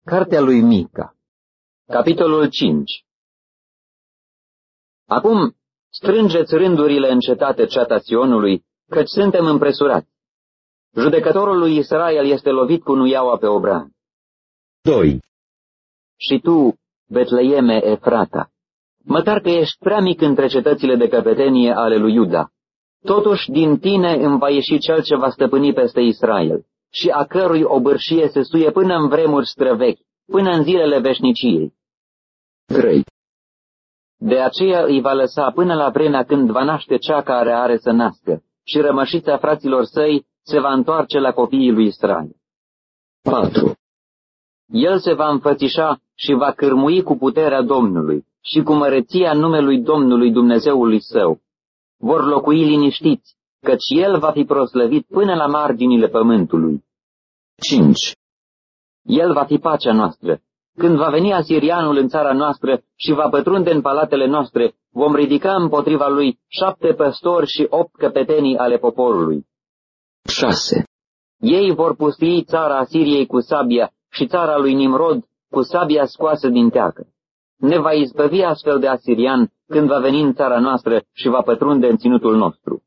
Cartea lui Mica, capitolul 5. Acum strângeți rândurile în cetate, ceata Sionului, căci suntem împresurați. Judecătorul lui Israel este lovit cu nuiaua pe obraz. 2. Și tu, Betleeme Efrata, măcar că ești prea mic între cetățile de căpetenie ale lui Iuda, totuși din tine îmi va ieși cel ce va stăpâni peste Israel, și a cărui obârșie se suie până în vremuri străvechi, până în zilele veșniciei. 3. De aceea îi va lăsa până la vremea când va naște cea care are să nască, și rămășița fraților săi se va întoarce la copiii lui Israel. 4. El se va înfățișa și va cârmui cu puterea Domnului și cu măreția numelui Domnului Dumnezeului său. Vor locui liniștiți, căci el va fi proslăvit până la marginile pământului. 5. El va fi pacea noastră. Când va veni asirianul în țara noastră și va pătrunde în palatele noastre, vom ridica împotriva lui 7 păstori și 8 căpetenii ale poporului. 6. Ei vor pustii țara Asiriei cu sabia și țara lui Nimrod cu sabia scoasă din teacă. Ne va izbăvi astfel de asirian când va veni în țara noastră și va pătrunde în ținutul nostru.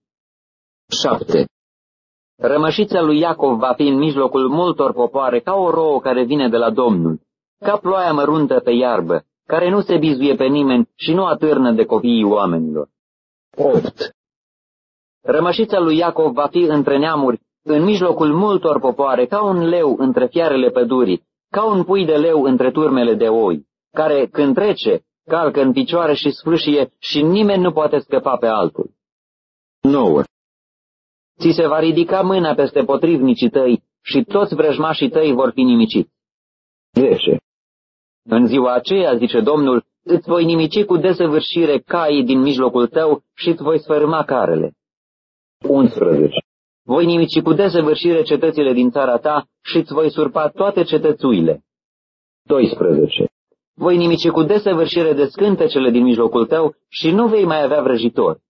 7. Rămășița lui Iacov va fi în mijlocul multor popoare ca o rouă care vine de la Domnul, ca ploaia măruntă pe iarbă, care nu se bizuie pe nimeni și nu atârnă de copiii oamenilor. 8. Rămășița lui Iacov va fi între neamuri, în mijlocul multor popoare, ca un leu între fiarele pădurii, ca un pui de leu între turmele de oi, care, când trece, calcă în picioare și sfârșie și nimeni nu poate scăpa pe altul. 9. Ți se va ridica mâna peste potrivnicii tăi și toți vrăjmașii tăi vor fi nimiciți. 10. În ziua aceea, zice Domnul, îți voi nimici cu desăvârșire caii din mijlocul tău și îți voi sfărâma carele. 11. Voi nimici cu desăvârșire cetățile din țara ta și îți voi surpa toate cetățuile. 12. Voi nimici cu desăvârșire de scântecele din mijlocul tău și nu vei mai avea vrăjitor.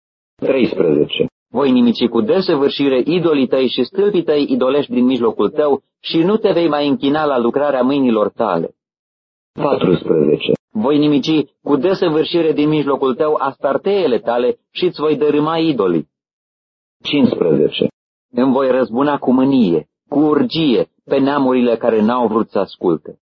13. Voi nimici cu desăvârșire idolii tăi și stâlpii tăi idolești din mijlocul tău și nu te vei mai închina la lucrarea mâinilor tale. 14. Voi nimici cu desăvârșire din mijlocul tău astarteele tale și îți voi dărâma idolii. 15. Îmi voi răzbuna cu mânie, cu urgie, pe neamurile care n-au vrut să asculte.